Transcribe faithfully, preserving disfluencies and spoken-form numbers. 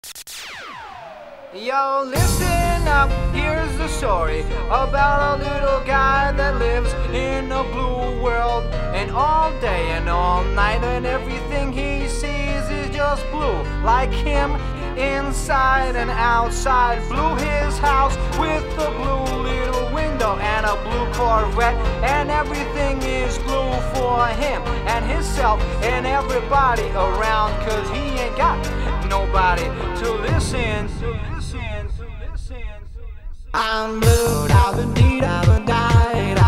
Yo, listen up, here's the story about a little guy that lives in a blue world. And all day and all night and everything he sees is just blue. Like him, inside and outside. Blue his house with a blue little window and a blue Corvette. And everything is blue for him and himself and everybody around. Cause he ain't got nobody to listen. I'm blue, I've been deed, I've been died.